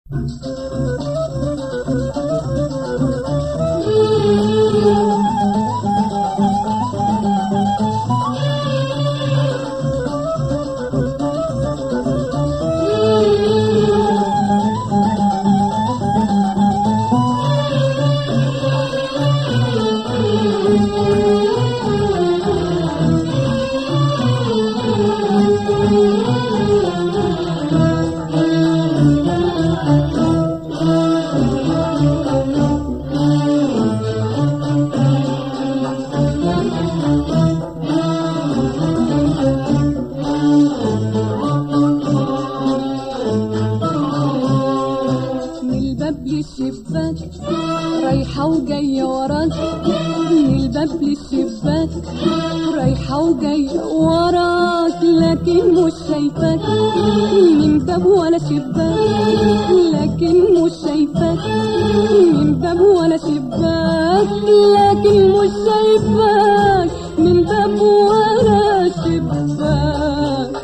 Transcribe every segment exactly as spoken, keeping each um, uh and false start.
رايحة وجاية وراك من الباب للشباك، رايحة وجاية وراك لكن مش شايفاك من باب ولا شباك، لكن مش شايفاك من باب ولا شباك، لكن مش شايفاك من باب ولا شباك.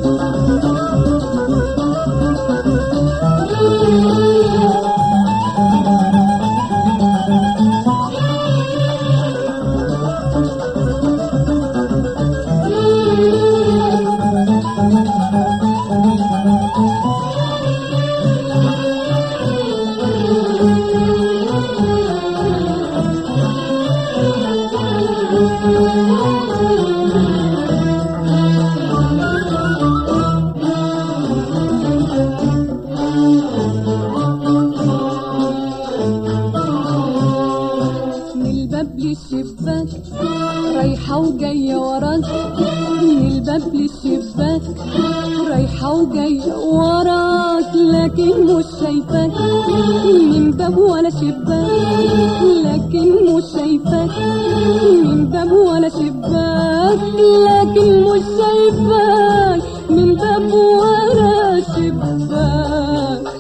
رايحة وجاية وراك من الباب للشباك، رايحة وجاية وراك لكن مش شايفاك من باب ولا شباك، لكن مش شايفاك من باب ولا شباك، لكن مش شايفاك من باب ولا شباك.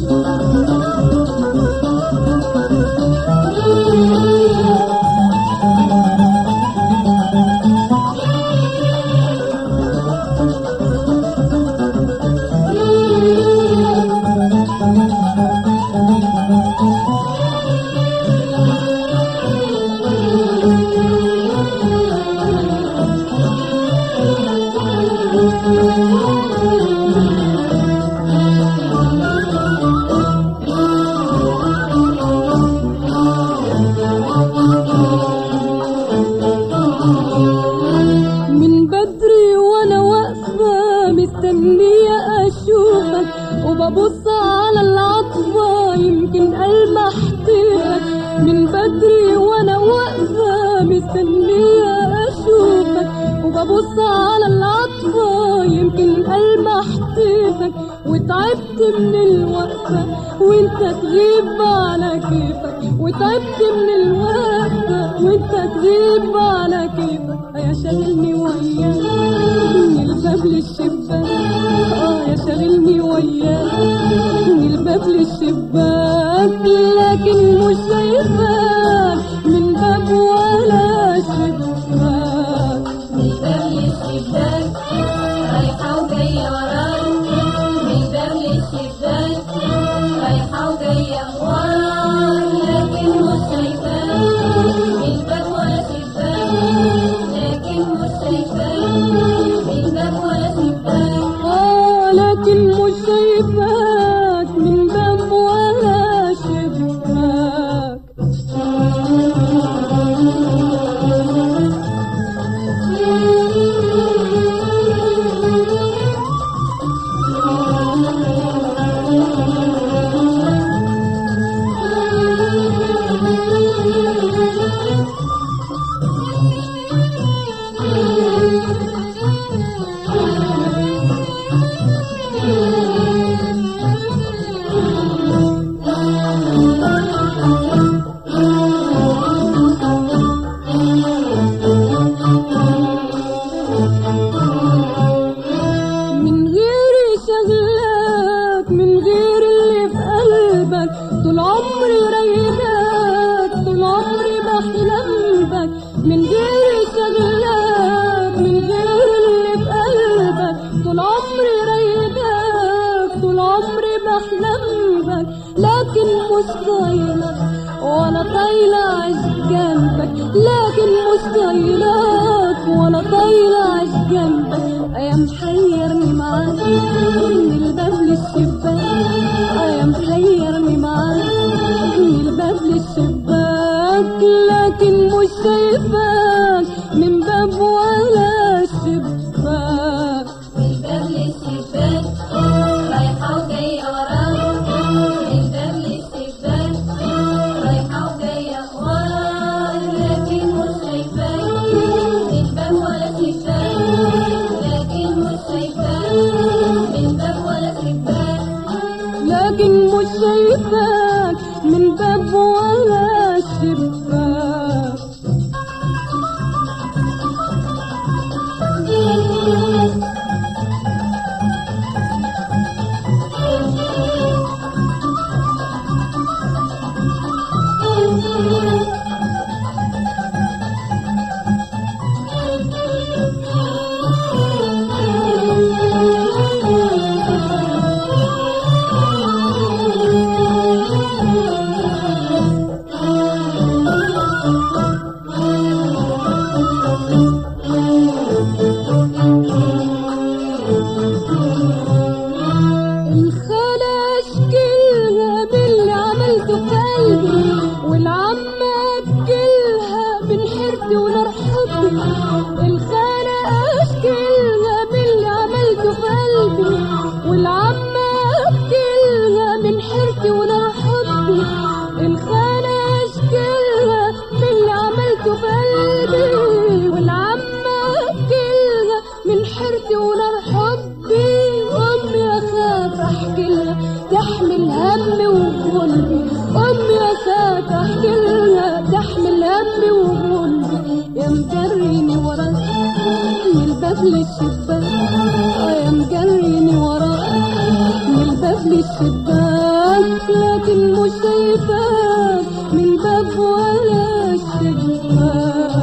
مستنية أشوفك وببص على العطفة يمكن ألمح طيفك، من بدري وأنا واقفة مستنية أشوفك وببص على العطفة يمكن ألمح طيفك، وتعبت من الوقفة وانت تغيب على كيفك، وتعبت من الوقفة وانت تغيب على كيفك، يا شاغلني وياك من الباب للشباك، اه يا شاغلني وياك من الباب للشباك، لكن مش شايفاك من باب ولا شباك. من الباب للشباك رايحة وجاية وراك، من الباب للشباك رايحة وجاية وراك لكن مش شايفاك من باب ولا شباك، لكن مش شايفاك من باب ولا شباك، اه لكن مش شايفاك من باب ولا شباك. مش طايلك وانا طايلة عش جنبك، لكن مش طايلك وانا طايلة عش جنبك. يا محيرني معاك من الباب للشباك، يا محيرني معاك من الباب للشباك، لكن مش شايفاك من باب ولا شباك. من الباب للشباك رايحة وجاية وراك، من الباب للشباك رايحة وجاية وراك، لكن مش شايفاك من باب ولا شباك، لكن مش شايفاك من باب ولا شباك، لكن مش شايفاك من باب ولا شباك. الخالة اشكلها باللي عملته في قلبي، والعمة ابكلها من حيرتي ونار حبي. الخالة اشكلها باللي عملته في قلبي، والعمة ابكلها من حيرتي ونار حبي. الخالة اشكلها باللي عملته في قلبي، والعمة ابكلها من حيرتي ونار حبي. أمي أخاف أحكي لها تحمل همي وغلبي، أمي أخاف أحكي لها تحمل همي وغلبي. يا مجريني وراك من الباب للشباك، يا مجريني وراك من الباب للشباك، لكن مش شايفاك من باب ولا شباك.